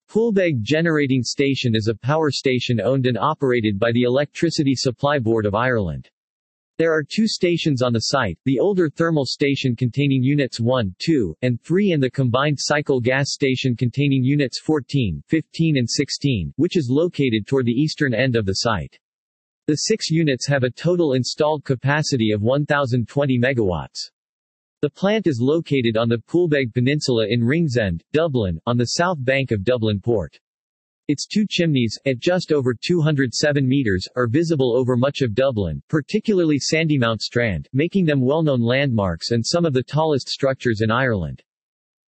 Poolbeg Generating Station is a power station owned and operated by the Electricity Supply Board of Ireland. There are 2 stations on the site, the older thermal station containing units 1, 2, and 3 and the combined cycle gas station containing units 14, 15 and 16, which is located toward the eastern end of the site. The 6 units have a total installed capacity of 1,020 megawatts. The plant is located on the Poolbeg Peninsula in Ringsend, Dublin, on the south bank of Dublin Port. Its 2 chimneys, at just over 207 meters, are visible over much of Dublin, particularly Sandymount Strand, making them well-known landmarks and some of the tallest structures in Ireland.